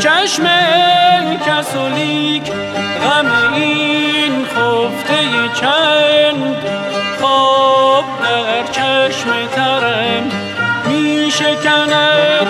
چشم کسولیک غم این خفته چند خواب در چشم ترم می شکند.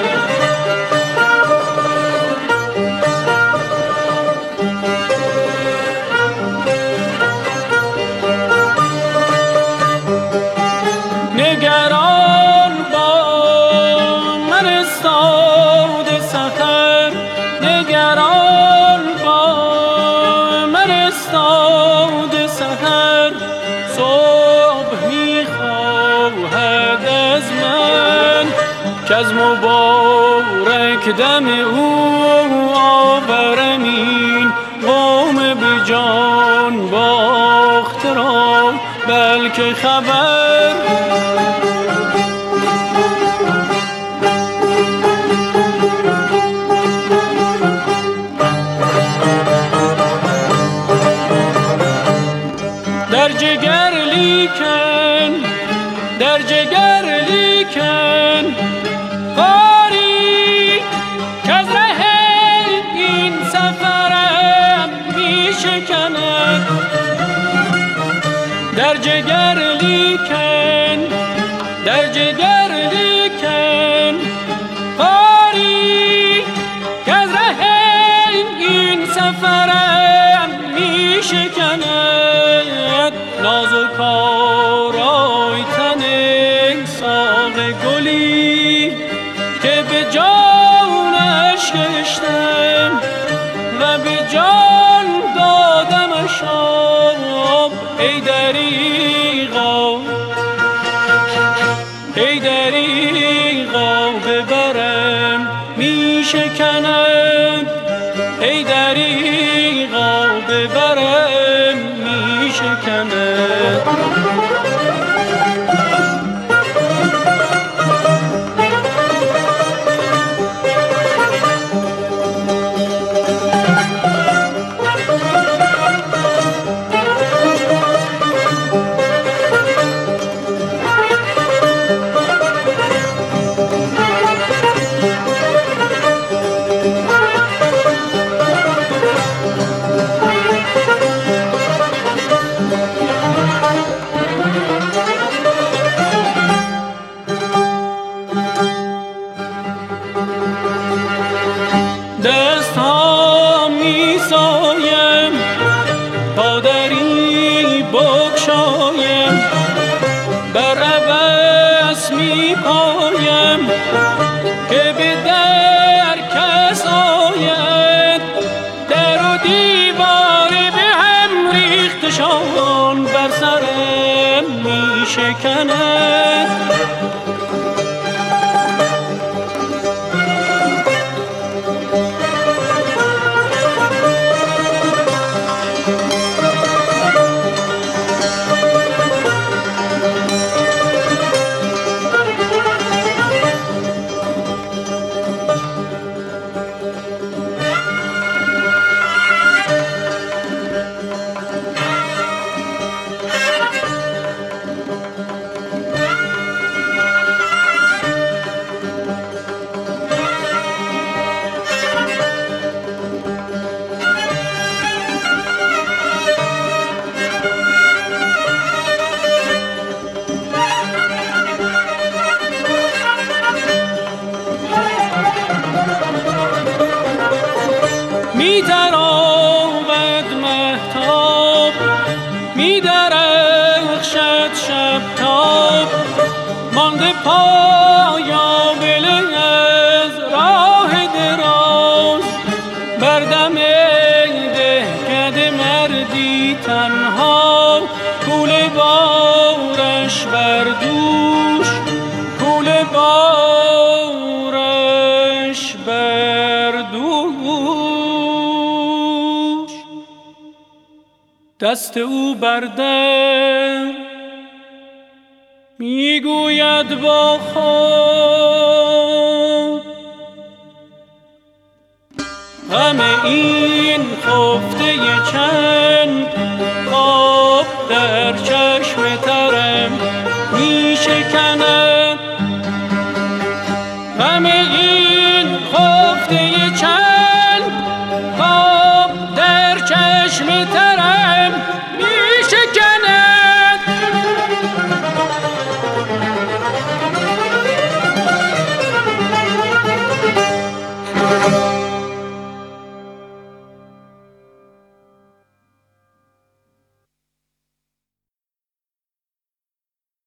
نگران با من استاد سحر، نگران با من استاد سحر، صبح میخواهد از من که از مبارک دم او آورم این قوم به جان باخته را بلکه خبر. در جگر لیکن، در جگر لیکن غاری که از ره این سفرم می شکند. در جگر لیکن، در جگر لیکن غاری که از ره این سفرم می شکند. نازک آرای تن ساق گلی که به جانش کشتم و به جان دادمش آب. ای دریغا، ای دریغا ببرم می شکند. ای دریغا ببرم می شکند. دست ها می سایم تا دری بگشایم، بر عبث می پایم که به در کس آید. در و دیواری به هم ریختشان بر سرم می شکند. می تراود مهتاب، می درخشد شب تاب، مانده پایابل از راه دراز. بر دم دهکده مردی تنها، کوله بارش بر دوش، کوله بارش بر دوش. دست او بر در میگوید با خود غم این خفته چند خواب در چشم ترم می شکند. غم این خفته چند شد